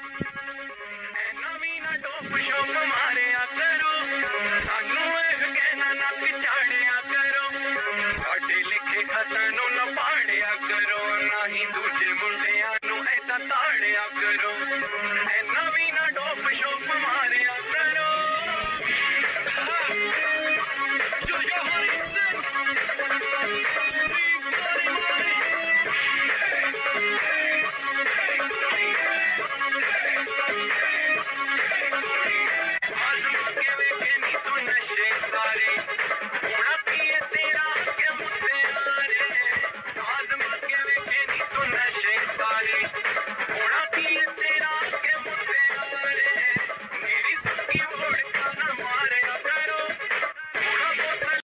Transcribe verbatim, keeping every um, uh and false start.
ਨਵੀਂ ਨਾ top shop ਮਾਰਿਆ ਕਰੋ, ਸਾਨੂੰ ਇਹ ਕਹਿਣਾ ਨੱਕ ਝਾੜਿਆ ਕਰੋ, ਸਾਡੇ ਲਿਖੇ ਖਤਾਂ ਨੂੰ ਨਾ ਪਾੜਿਆ ਕਰੋ, ਨਾ ਹੀ ਦੂਜੇ ਮੁੰਡਿਆਂ ਨੂੰ ਏਦਾਂ ਤਾੜਿਆ ਕਰੋ।